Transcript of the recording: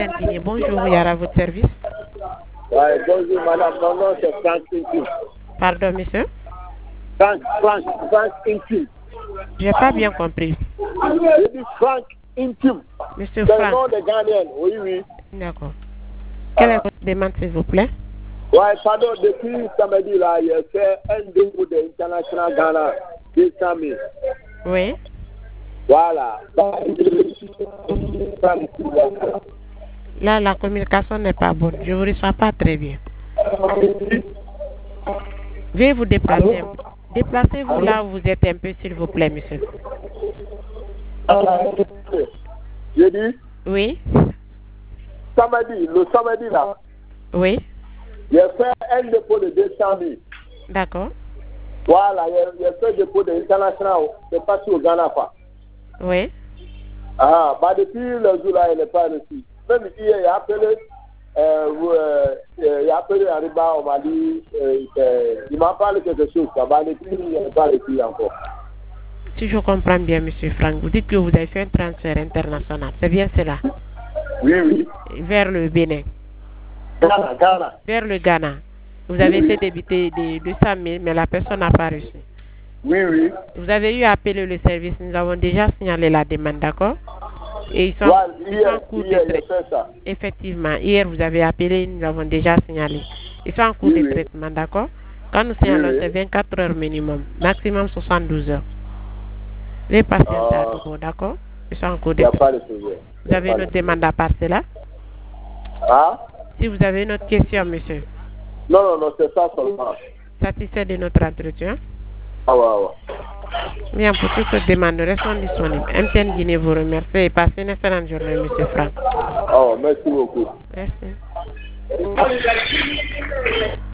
Guinée, bonjour, Yara, votre service. Ouais, bonjour madame, mon nom c'est Frank Intim. Pardon, monsieur. Frank Intim. J'ai pas bien compris. Je dis Frank Intim. Monsieur C'est le nom Frank. des Ghanéens, oui, oui. D'accord. Quelle est votre demande, s'il vous plaît? Ouais, pardon, depuis samedi là, il fait un dépôt de International Ghana, 200 000. Oui. Voilà. Là, la communication n'est pas bonne. Je ne vous reçois pas très bien. Veuillez vous déplacer. Déplacez-vous là où vous êtes un peu, s'il vous plaît, monsieur. Je dis, Oui. le samedi là, Oui. il a fait un dépôt de 200 000. D'accord. Voilà, il a fait un dépôt de International, c'est parti au Ghana, quoi. Oui. Ah, bah depuis le jour là, il n'est pas reçu. Même hier, il a appelé Ariba, on m'a dit, il m'a parlé quelque chose, ça va depuis, il n'est pas reçu encore. Si je comprends bien, monsieur Franck, vous dites que vous avez fait un transfert international. C'est bien cela? Oui, oui. Vers le Bénin. Ghana. Vers le Ghana. Vous avez fait débiter de 200 000, mais la personne n'a pas reçu. Oui, oui. Vous avez eu à appeler le service. Nous avons déjà signalé la demande, d'accord? Et ils sont en cours de traitement. Effectivement, hier vous avez appelé, nous avons déjà signalé. Ils sont en cours de traitement, d'accord? Quand nous signalons, c'est 24 heures minimum, maximum 72 heures. Les patients à nouveau, d'accord? Ils sont en cours de traitement. Vous avez une autre demande à part cela? Ah? Si vous avez une autre question, monsieur. Non, c'est ça seulement. Satisfait de notre entretien? Ah ouais. Bien, pour toutes les demandes, restons disponibles. MTN Guinée vous remercie et passez une excellente journée, monsieur Franck. Oh, merci beaucoup. Merci.